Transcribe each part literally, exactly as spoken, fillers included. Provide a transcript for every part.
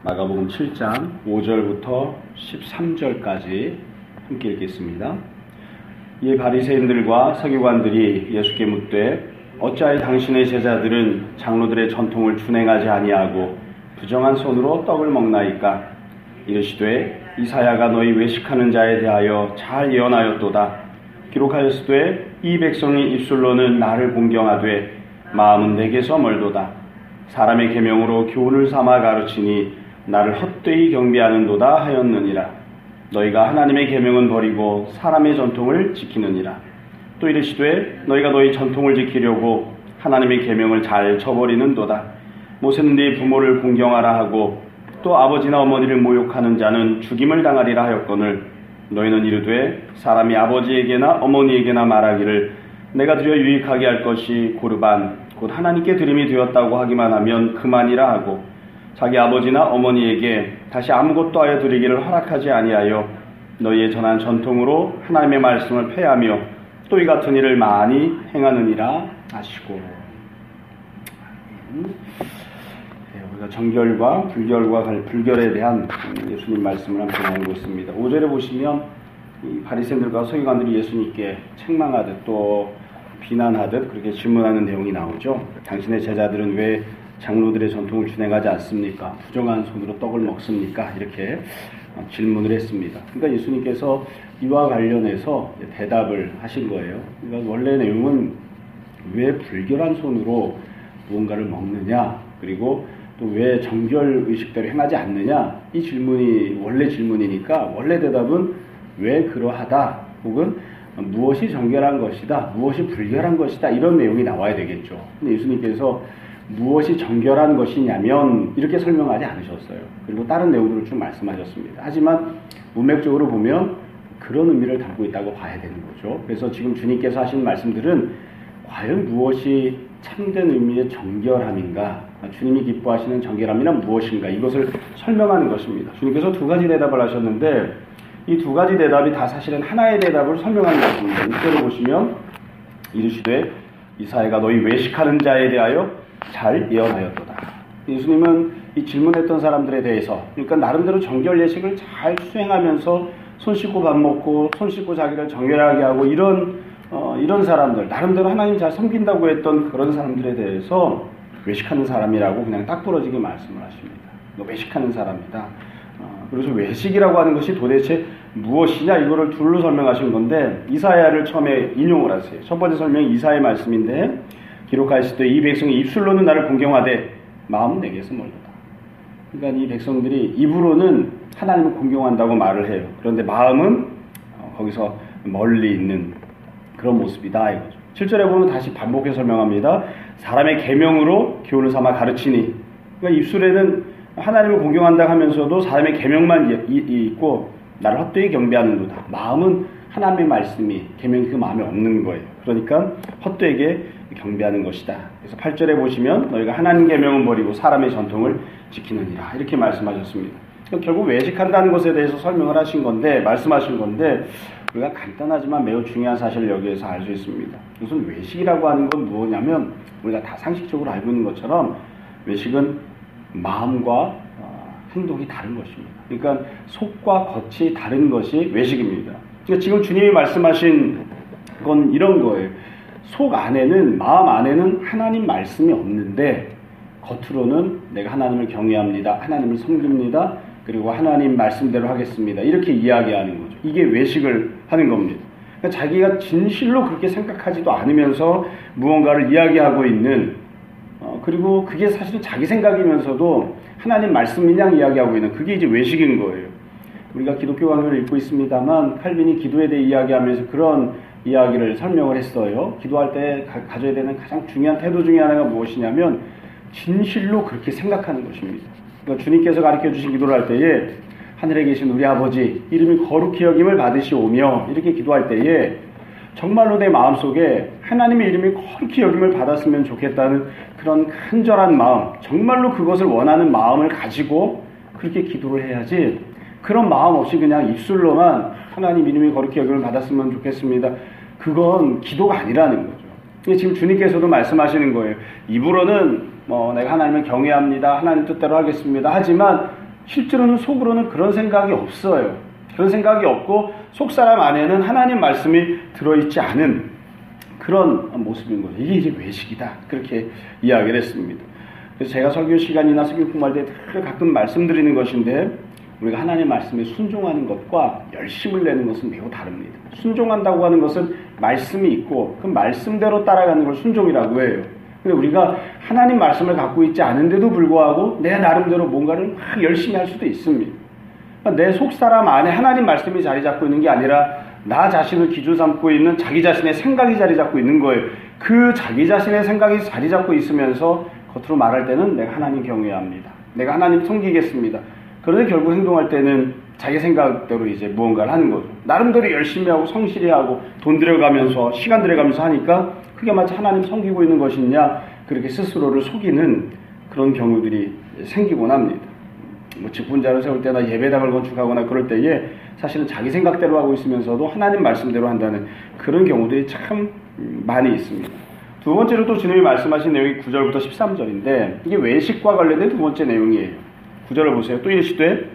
마가복음 칠 장 오 절부터 십삼 절까지 함께 읽겠습니다. 이에 바리새인들과 서기관들이 예수께 묻되 어찌하여 당신의 제자들은 장로들의 전통을 준행하지 아니하고 부정한 손으로 떡을 먹나이까? 이르시되 이사야가 너희 외식하는 자에 대하여 잘 예언하였도다. 기록하였으되 이 백성이 입술로는 나를 공경하되 마음은 내게서 멀도다. 사람의 계명으로 교훈을 삼아 가르치니 나를 헛되이 경배하는도다 하였느니라. 너희가 하나님의 계명은 버리고 사람의 전통을 지키느니라. 또 이르시되 너희가 너희 전통을 지키려고 하나님의 계명을 잘 저버리는도다. 모세는 네 부모를 공경하라 하고 또 아버지나 어머니를 모욕하는 자는 죽임을 당하리라 하였거늘 너희는 이르되 사람이 아버지에게나 어머니에게나 말하기를 내가 드려 유익하게 할 것이 고르반 곧 하나님께 드림이 되었다고 하기만 하면 그만이라 하고 자기 아버지나 어머니에게 다시 아무것도 하여 드리기를 허락하지 아니하여 너희의 전한 전통으로 하나님의 말씀을 폐하며 또 이 같은 일을 많이 행하느니라 하시고. 우리가 정결과 불결과 불결에 대한 예수님 말씀을 함께 나누고 있습니다. 오 절에 보시면 이 바리새인들과 서기관들이 예수님께 책망하듯 또 비난하듯 그렇게 질문하는 내용이 나오죠. 당신의 제자들은 왜 장로들의 전통을 준행하지 않습니까? 부정한 손으로 떡을 먹습니까? 이렇게 질문을 했습니다. 그러니까 예수님께서 이와 관련해서 대답을 하신 거예요. 그러니까 원래 내용은 왜 불결한 손으로 무언가를 먹느냐, 그리고 또 왜 정결 의식대로 행하지 않느냐, 이 질문이 원래 질문이니까 원래 대답은 왜 그러하다 혹은 무엇이 정결한 것이다, 무엇이 불결한 것이다, 이런 내용이 나와야 되겠죠. 근데 예수님께서 무엇이 정결한 것이냐면 이렇게 설명하지 않으셨어요. 그리고 다른 내용들을 좀 말씀하셨습니다. 하지만 문맥적으로 보면 그런 의미를 담고 있다고 봐야 되는 거죠. 그래서 지금 주님께서 하신 말씀들은 과연 무엇이 참된 의미의 정결함인가, 주님이 기뻐하시는 정결함이란 무엇인가, 이것을 설명하는 것입니다. 주님께서 두 가지 대답을 하셨는데 이 두 가지 대답이 다 사실은 하나의 대답을 설명하는 것입니다. 이 절을 보시면 이르시되 이사야가 너희 외식하는 자에 대하여 잘 예언하였도다. 예수님은 이 질문했던 사람들에 대해서, 그러니까 나름대로 정결 예식을 잘 수행하면서 손 씻고 밥 먹고 손 씻고 자기를 정결하게 하고 이런 어, 이런 사람들, 나름대로 하나님 잘 섬긴다고 했던 그런 사람들에 대해서 외식하는 사람이라고 그냥 딱 부러지게 말씀을 하십니다. 너 외식하는 사람이다. 어, 그래서 외식이라고 하는 것이 도대체 무엇이냐, 이거를 둘로 설명하신 건데 이사야를 처음에 인용을 하세요. 첫 번째 설명이 이사야의 말씀인데 기록하였을 이 백성이 입술로는 나를 공경하되 마음은 내게서 멀도다. 그러니까 이 백성들이 입으로는 하나님을 공경한다고 말을 해요. 그런데 마음은 거기서 멀리 있는 그런 모습이다 이거죠. 칠 절에 보면 다시 반복해서 설명합니다. 사람의 계명으로 교훈을 삼아 가르치니, 그러니까 입술에는 하나님을 공경한다 하면서도 사람의 계명만 있고 나를 헛되이 경배하는도다. 마음은 하나님의 말씀이, 계명이 그 마음에 없는 거예요. 그러니까 헛되게 경배하는 것이다. 그래서 팔 절에 보시면 너희가 하나님 계명은 버리고 사람의 전통을 지키느니라 이렇게 말씀하셨습니다. 그러니까 결국 외식한다는 것에 대해서 설명을 하신 건데, 말씀하신 건데 우리가 간단하지만 매우 중요한 사실을 여기에서 알 수 있습니다. 우선 외식이라고 하는 건 무엇이냐면 우리가 다 상식적으로 알고 있는 것처럼 외식은 마음과 어, 행동이 다른 것입니다. 그러니까 속과 겉이 다른 것이 외식입니다. 그러니까 지금 주님이 말씀하신 건 이런 거예요. 속 안에는, 마음 안에는 하나님 말씀이 없는데 겉으로는 내가 하나님을 경외합니다, 하나님을 섬깁니다, 그리고 하나님 말씀대로 하겠습니다, 이렇게 이야기하는 거죠. 이게 외식을 하는 겁니다. 그러니까 자기가 진실로 그렇게 생각하지도 않으면서 무언가를 이야기하고 있는, 어, 그리고 그게 사실은 자기 생각이면서도 하나님 말씀이냐 이야기하고 있는, 그게 이제 외식인 거예요. 우리가 기독교 강요를 읽고 있습니다만 칼빈이 기도에 대해 이야기하면서 그런 이야기를 설명을 했어요. 기도할 때 가, 가져야 되는 가장 중요한 태도 중에 하나가 무엇이냐면 진실로 그렇게 생각하는 것입니다. 그러니까 주님께서 가르쳐 주신 기도를 할 때에 하늘에 계신 우리 아버지 이름이 거룩히 여김을 받으시오며 이렇게 기도할 때에 정말로 내 마음속에 하나님의 이름이 거룩히 여김을 받았으면 좋겠다는 그런 간절한 마음, 정말로 그것을 원하는 마음을 가지고 그렇게 기도를 해야지, 그런 마음 없이 그냥 입술로만 하나님 이름이 거룩히 여김을 받았으면 좋겠습니다, 그건 기도가 아니라는 거죠. 지금 주님께서도 말씀하시는 거예요. 입으로는 뭐 내가 하나님을 경외합니다, 하나님 뜻대로 하겠습니다, 하지만 실제로는 속으로는 그런 생각이 없어요. 그런 생각이 없고 속사람 안에는 하나님 말씀이 들어있지 않은 그런 모습인 거죠. 이게 이제 외식이다. 그렇게 이야기를 했습니다. 그래서 제가 설교 시간이나 설교 공부할 때 가끔 말씀드리는 것인데 우리가 하나님 말씀에 순종하는 것과 열심을 내는 것은 매우 다릅니다. 순종한다고 하는 것은 말씀이 있고 그 말씀대로 따라가는 걸 순종이라고 해요. 근데 우리가 하나님 말씀을 갖고 있지 않은데도 불구하고 내 나름대로 뭔가를 막 열심히 할 수도 있습니다. 그러니까 내 속사람 안에 하나님 말씀이 자리 잡고 있는 게 아니라 나 자신을 기준 삼고 있는 자기 자신의 생각이 자리 잡고 있는 거예요. 그 자기 자신의 생각이 자리 잡고 있으면서 겉으로 말할 때는 내가 하나님 경외해야 합니다. 내가 하나님 섬기겠습니다. 그런데 결국 행동할 때는 자기 생각대로 이제 무언가를 하는 거죠. 나름대로 열심히 하고 성실히 하고 돈 들여가면서 시간 들여가면서 하니까 그게 마치 하나님 섬기고 있는 것이냐 그렇게 스스로를 속이는 그런 경우들이 생기곤 합니다. 뭐 직분자를 세울 때나 예배당을 건축하거나 그럴 때에 사실은 자기 생각대로 하고 있으면서도 하나님 말씀대로 한다는 그런 경우들이 참 많이 있습니다. 두 번째로 또 주님이 말씀하신 내용이 구 절부터 십삼 절인데 이게 외식과 관련된 두 번째 내용이에요. 구 절을 보세요. 또 이르시되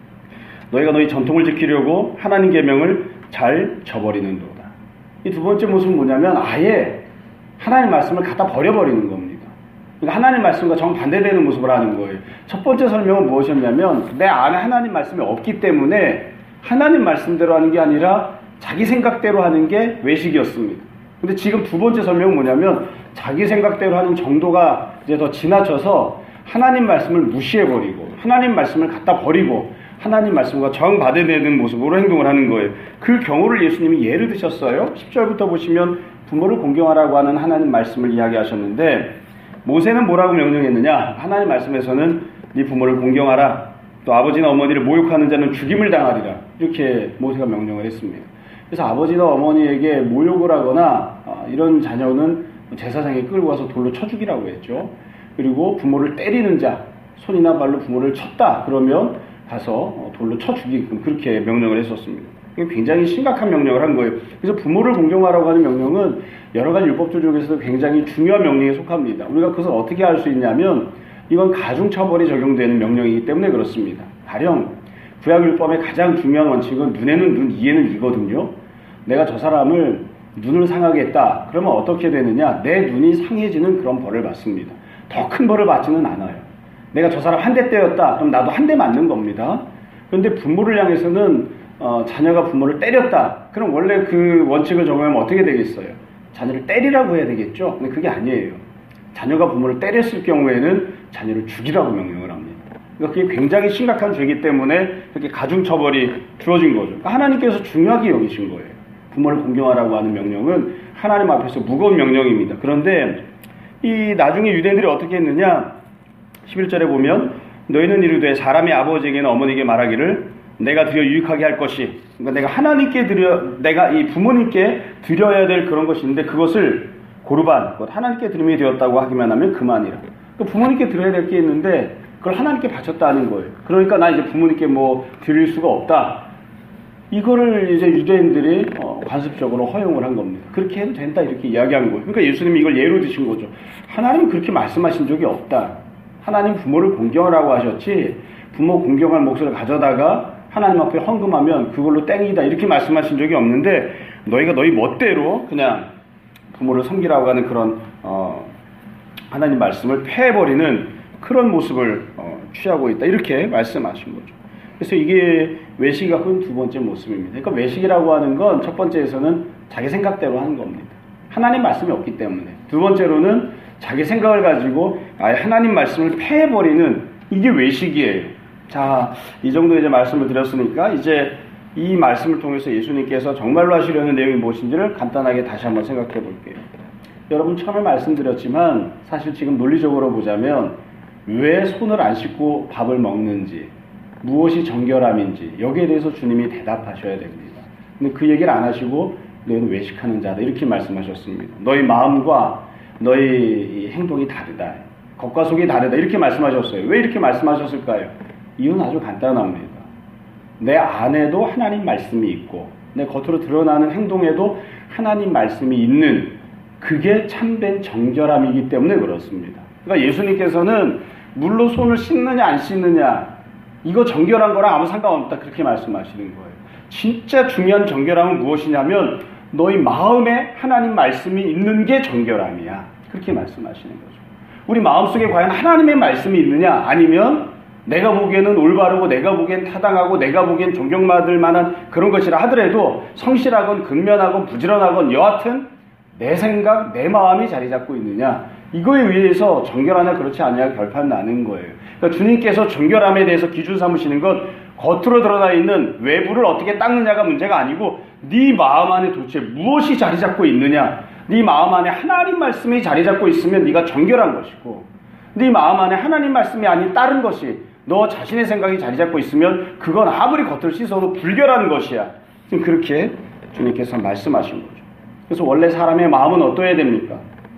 너희가 너희 전통을 지키려고 하나님 계명을 잘 저버리는도다. 이 두 번째 모습은 뭐냐면 아예 하나님 말씀을 갖다 버려버리는 겁니다. 그러니까 하나님 말씀과 정반대되는 모습을 하는 거예요. 첫 번째 설명은 무엇이었냐면 내 안에 하나님 말씀이 없기 때문에 하나님 말씀대로 하는 게 아니라 자기 생각대로 하는 게 외식이었습니다. 근데 지금 두 번째 설명은 뭐냐면 자기 생각대로 하는 정도가 이제 더 지나쳐서 하나님 말씀을 무시해버리고 하나님 말씀을 갖다 버리고 하나님 말씀과 정반대되는 모습으로 행동을 하는 거예요. 그 경우를 예수님이 예를 드셨어요. 십 절부터 보시면 부모를 공경하라고 하는 하나님 말씀을 이야기하셨는데 모세는 뭐라고 명령했느냐? 하나님 말씀에서는 네 부모를 공경하라. 또 아버지나 어머니를 모욕하는 자는 죽임을 당하리라. 이렇게 모세가 명령을 했습니다. 그래서 아버지나 어머니에게 모욕을 하거나 이런 자녀는 제사장에 끌고 가서 돌로 쳐 죽이라고 했죠. 그리고 부모를 때리는 자, 손이나 발로 부모를 쳤다 그러면 가서 돌로 쳐 죽이게끔 그렇게 명령을 했었습니다. 굉장히 심각한 명령을 한 거예요. 그래서 부모를 공경하라고 하는 명령은 여러 가지 율법조 중에서도 굉장히 중요한 명령에 속합니다. 우리가 그것을 어떻게 알 수 있냐면 이건 가중처벌이 적용되는 명령이기 때문에 그렇습니다. 가령 구약율법의 가장 중요한 원칙은 눈에는 눈, 이에는 이거든요. 내가 저 사람을 눈을 상하게 했다. 그러면 어떻게 되느냐? 내 눈이 상해지는 그런 벌을 받습니다. 더 큰 벌을 받지는 않아요. 내가 저 사람 한 대 때렸다. 그럼 나도 한 대 맞는 겁니다. 그런데 부모를 향해서는 어, 자녀가 부모를 때렸다. 그럼 원래 그 원칙을 적용하면 어떻게 되겠어요? 자녀를 때리라고 해야 되겠죠? 근데 그게 아니에요. 자녀가 부모를 때렸을 경우에는 자녀를 죽이라고 명령을 합니다. 그러니까 그게 굉장히 심각한 죄이기 때문에 그렇게 가중처벌이 주어진 거죠. 그러니까 하나님께서 중요하게 여기신 거예요. 부모를 공경하라고 하는 명령은 하나님 앞에서 무거운 명령입니다. 그런데 이 나중에 유대인들이 어떻게 했느냐? 십일 절에 보면 너희는 이르되 사람의 아버지에게나 어머니에게 말하기를 내가 드려 유익하게 할 것이, 그러니까 내가 하나님께 드려, 내가 이 부모님께 드려야 될 그런 것이 있는데 그것을 고르반, 하나님께 드림이 되었다고 하기만 하면 그만이라. 그러니까 부모님께 드려야 될 게 있는데 그걸 하나님께 바쳤다는 거예요. 그러니까 나 이제 부모님께 뭐 드릴 수가 없다. 이거를 이제 유대인들이 어, 관습적으로 허용을 한 겁니다. 그렇게 해도 된다 이렇게 이야기한 거예요. 그러니까 예수님이 이걸 예로 드신 거죠. 하나님은 그렇게 말씀하신 적이 없다. 하나님 부모를 공경하라고 하셨지 부모 공경할 몫을 가져다가 하나님 앞에 헌금하면 그걸로 땡이다 이렇게 말씀하신 적이 없는데 너희가 너희 멋대로 그냥 부모를 섬기라고 하는 그런 어, 하나님 말씀을 폐해버리는 그런 모습을 어, 취하고 있다 이렇게 말씀하신 거죠. 그래서 이게 외식이 갖고 있는 두 번째 모습입니다. 그러니까 외식이라고 하는 건 첫 번째에서는 자기 생각대로 하는 겁니다. 하나님 말씀이 없기 때문에. 두 번째로는 자기 생각을 가지고 아예 하나님 말씀을 폐해버리는 이게 외식이에요. 자, 이 정도 이제 말씀을 드렸으니까 이제 이 말씀을 통해서 예수님께서 정말로 하시려는 내용이 무엇인지를 간단하게 다시 한번 생각해 볼게요. 여러분 처음에 말씀드렸지만 사실 지금 논리적으로 보자면 왜 손을 안 씻고 밥을 먹는지 무엇이 정결함인지 여기에 대해서 주님이 대답하셔야 됩니다. 근데 그 얘기를 안 하시고 너희는 외식하는 자다 이렇게 말씀하셨습니다. 너희 마음과 너희 행동이 다르다. 겉과 속이 다르다 이렇게 말씀하셨어요. 왜 이렇게 말씀하셨을까요? 이유는 아주 간단합니다. 내 안에도 하나님 말씀이 있고 내 겉으로 드러나는 행동에도 하나님 말씀이 있는 그게 참된 정결함이기 때문에 그렇습니다. 그러니까 예수님께서는 물로 손을 씻느냐 안 씻느냐 이거 정결한 거랑 아무 상관없다. 그렇게 말씀하시는 거예요. 진짜 중요한 정결함은 무엇이냐면 너희 마음에 하나님 말씀이 있는 게 정결함이야. 그렇게 말씀하시는 거죠. 우리 마음속에 과연 하나님의 말씀이 있느냐, 아니면 내가 보기에는 올바르고 내가 보기엔 타당하고 내가 보기엔 존경받을 만한 그런 것이라 하더라도 성실하건 근면하건 부지런하건 여하튼 내 생각, 내 마음이 자리 잡고 있느냐, 이거에 의해서 정결하냐 그렇지 않냐 결판 나는 거예요. 그러니까 주님께서 정결함에 대해서 기준 삼으시는 건 겉으로 드러나 있는 외부를 어떻게 닦느냐가 문제가 아니고 네 마음 안에 도대체 무엇이 자리 잡고 있느냐, 네 마음 안에 하나님 말씀이 자리 잡고 있으면 네가 정결한 것이고, 네 마음 안에 하나님 말씀이 아닌 다른 것이 너 자신의 생각이 자리 잡고 있으면 그건 아무리 겉을 씻어도 불결한 것이야. 지금 그렇게 주님께서 말씀하신 거죠. 그래서 원래 사람의 마음은 어떠해야 됩니까?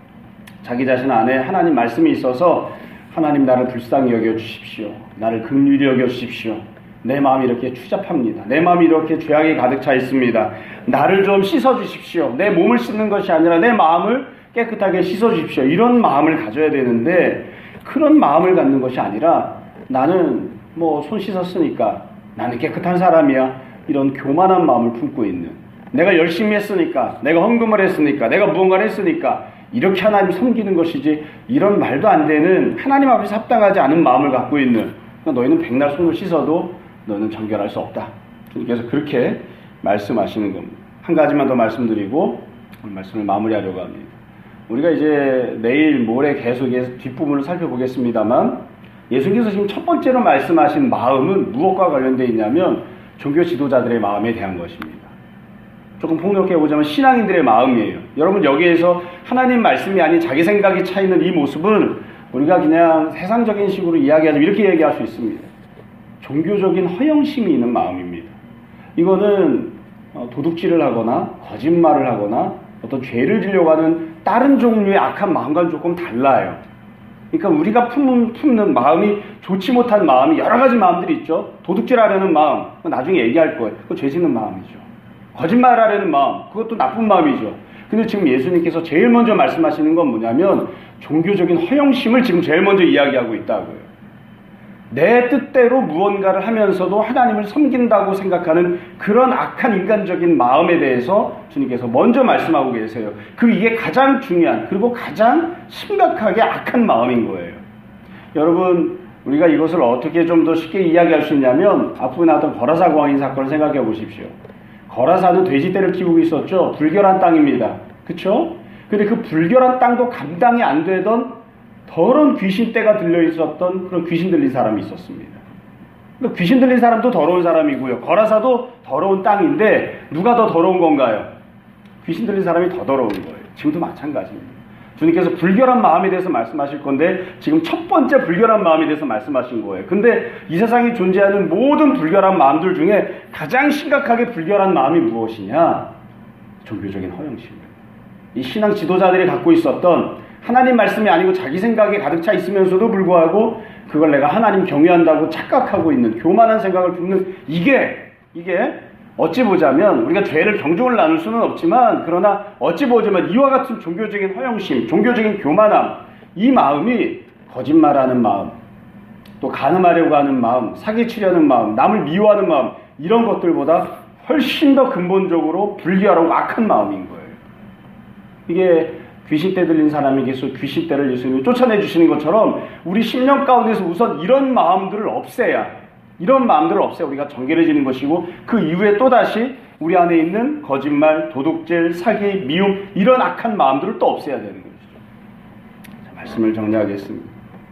자기 자신 안에 하나님 말씀이 있어서 하나님 나를 불쌍히 여겨주십시오. 나를 긍휼히 여겨주십시오. 내 마음이 이렇게 추잡합니다. 내 마음이 이렇게 죄악이 가득 차 있습니다. 나를 좀 씻어주십시오. 내 몸을 씻는 것이 아니라 내 마음을 깨끗하게 씻어주십시오. 이런 마음을 가져야 되는데 그런 마음을 갖는 것이 아니라 나는 뭐 손 씻었으니까 나는 깨끗한 사람이야. 이런 교만한 마음을 품고 있는, 내가 열심히 했으니까, 내가 헌금을 했으니까, 내가 무언가를 했으니까 이렇게 하나님 섬기는 것이지, 이런 말도 안 되는 하나님 앞에서 합당하지 않은 마음을 갖고 있는, 그러니까 너희는 백날 손을 씻어도 너는 정결할 수 없다. 주님께서 그렇게 말씀하시는 겁니다. 한 가지만 더 말씀드리고 말씀을 마무리하려고 합니다. 우리가 이제 내일 모레 계속 뒷부분을 살펴보겠습니다만, 예수님께서 지금 첫 번째로 말씀하신 마음은 무엇과 관련되어 있냐면 종교 지도자들의 마음에 대한 것입니다. 조금 폭넓게 보자면 신앙인들의 마음이에요. 여러분, 여기에서 하나님 말씀이 아닌 자기 생각이 차 있는 이 모습은 우리가 그냥 세상적인 식으로 이야기하자면 이렇게 얘기할 수 있습니다. 종교적인 허영심이 있는 마음입니다. 이거는 도둑질을 하거나 거짓말을 하거나 어떤 죄를 지려고 하는 다른 종류의 악한 마음과는 조금 달라요. 그러니까 우리가 품는, 품는 마음이 좋지 못한 마음이 여러 가지 마음들이 있죠. 도둑질하려는 마음, 그건 나중에 얘기할 거예요. 그거 죄 짓는 마음이죠. 거짓말하려는 마음, 그것도 나쁜 마음이죠. 근데 지금 예수님께서 제일 먼저 말씀하시는 건 뭐냐면 종교적인 허영심을 지금 제일 먼저 이야기하고 있다고요. 내 뜻대로 무언가를 하면서도 하나님을 섬긴다고 생각하는 그런 악한 인간적인 마음에 대해서 주님께서 먼저 말씀하고 계세요. 그 이게 가장 중요한, 그리고 가장 심각하게 악한 마음인 거예요. 여러분, 우리가 이것을 어떻게 좀 더 쉽게 이야기할 수 있냐면 앞부분에 나왔던 거라사 광인 사건을 생각해 보십시오. 거라사는 돼지떼를 키우고 있었죠. 불결한 땅입니다. 그렇죠? 근데 그 불결한 땅도 감당이 안 되던 더러운 귀신떼가 들려있었던 그런 귀신 들린 사람이 있었습니다. 그러니까 귀신 들린 사람도 더러운 사람이고요. 거라사도 더러운 땅인데 누가 더 더러운 건가요? 귀신 들린 사람이 더 더러운 거예요. 지금도 마찬가지입니다. 주님께서 불결한 마음에 대해서 말씀하실 건데 지금 첫 번째 불결한 마음에 대해서 말씀하신 거예요. 근데 이 세상에 존재하는 모든 불결한 마음들 중에 가장 심각하게 불결한 마음이 무엇이냐? 종교적인 허영심입니다. 이 신앙 지도자들이 갖고 있었던 하나님 말씀이 아니고 자기 생각에 가득 차 있으면서도 불구하고 그걸 내가 하나님 경외한다고 착각하고 있는 교만한 생각을 품는 이게 이게 어찌 보자면 우리가 죄를 경중을 나눌 수는 없지만 그러나 어찌 보자면 이와 같은 종교적인 허영심, 종교적인 교만함, 이 마음이 거짓말하는 마음, 또 간음하려고 하는 마음, 사기치려는 마음, 남을 미워하는 마음, 이런 것들보다 훨씬 더 근본적으로 불결하고 악한 마음인 거예요. 이게 귀신떼 들린 사람에게서 귀신떼를 예수님이 쫓아내 주시는 것처럼 우리 심령 가운데서 우선 이런 마음들을 없애야, 이런 마음들을 없애야 우리가 정결해지는 것이고, 그 이후에 또다시 우리 안에 있는 거짓말, 도둑질, 사기, 미움, 이런 악한 마음들을 또 없애야 되는 것이죠. 자, 말씀을 정리하겠습니다.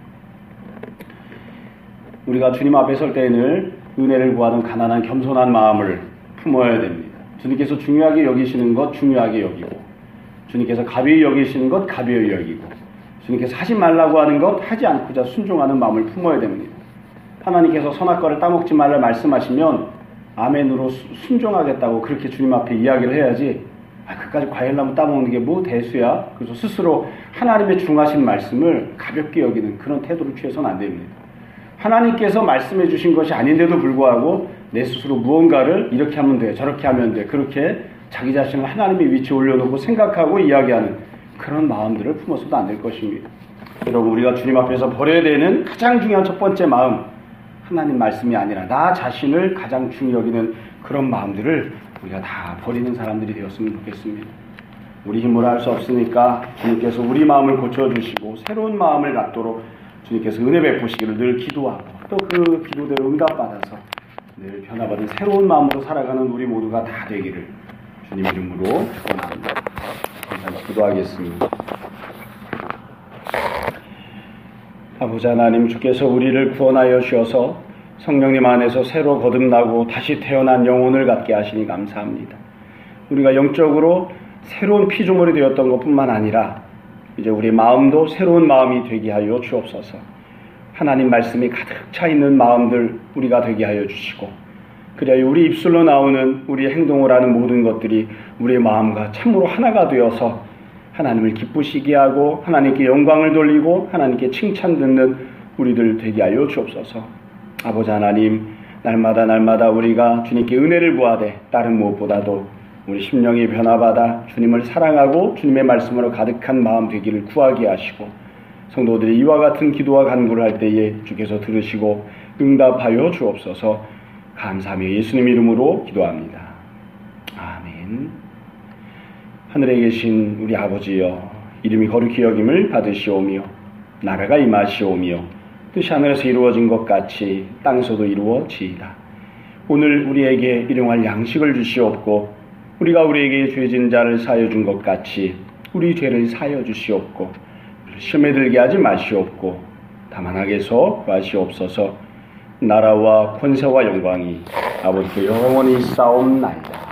우리가 주님 앞에 설 때에는 은혜를 구하는 가난한 겸손한 마음을 품어야 됩니다. 주님께서 중요하게 여기시는 것 중요하게 여기고, 주님께서 가벼이 여기시는 것 가벼이 여기고, 주님께서 하지 말라고 하는 것 하지 않고자 순종하는 마음을 품어야 됩니다. 하나님께서 선악과를 따먹지 말라 말씀하시면 아멘으로 순종하겠다고 그렇게 주님 앞에 이야기를 해야지, 아, 그까지 과일나무 따먹는 게 뭐 대수야? 그래서 스스로 하나님의 중하신 말씀을 가볍게 여기는 그런 태도를 취해서는 안 됩니다. 하나님께서 말씀해 주신 것이 아닌데도 불구하고 내 스스로 무언가를 이렇게 하면 돼, 저렇게 하면 돼, 그렇게 자기 자신을 하나님의 위치에 올려놓고 생각하고 이야기하는 그런 마음들을 품어서도 안 될 것입니다. 여러분, 우리가 주님 앞에서 버려야 되는 가장 중요한 첫 번째 마음, 하나님 말씀이 아니라 나 자신을 가장 중히 여기는 그런 마음들을 우리가 다 버리는 사람들이 되었으면 좋겠습니다. 우리 힘으로 할 수 없으니까 주님께서 우리 마음을 고쳐주시고 새로운 마음을 갖도록 주님께서 은혜 베푸시기를 늘 기도하고 또 그 기도대로 응답받아서 늘 변화받은 새로운 마음으로 살아가는 우리 모두가 다 되기를 주님 이름으로 축원합니다. 감사히 기도하겠습니다. 아버지 하나님, 주께서 우리를 구원하여 주셔서 성령님 안에서 새로 거듭나고 다시 태어난 영혼을 갖게 하시니 감사합니다. 우리가 영적으로 새로운 피조물이 되었던 것뿐만 아니라 이제 우리 마음도 새로운 마음이 되게 하여 주옵소서. 하나님 말씀이 가득 차 있는 마음들 우리가 되게 하여 주시고, 그래야 우리 입술로 나오는 우리 행동을 하는 모든 것들이 우리의 마음과 참으로 하나가 되어서 하나님을 기쁘시게 하고 하나님께 영광을 돌리고 하나님께 칭찬 듣는 우리들 되게 하여 주옵소서. 아버지 하나님, 날마다 날마다 우리가 주님께 은혜를 구하되 다른 무엇보다도 우리 심령이 변화받아 주님을 사랑하고 주님의 말씀으로 가득한 마음 되기를 구하게 하시고, 성도들이 이와 같은 기도와 간구를 할 때에 주께서 들으시고 응답하여 주옵소서. 감사하며 예수님 이름으로 기도합니다. 아멘. 하늘에 계신 우리 아버지여, 이름이 거룩히 여김을 받으시오며 나라가 임하시오며 뜻이 하늘에서 이루어진 것 같이 땅에서도 이루어지이다. 오늘 우리에게 일용할 양식을 주시옵고, 우리가 우리에게 죄진 자를 사하여 준 것 같이 우리 죄를 사하여 주시옵고, 시험에 들게 하지 마시옵고 다만 악에서 구하시옵소서. 나라와 권세와 영광이 아버지께 영원히 싸움나이다.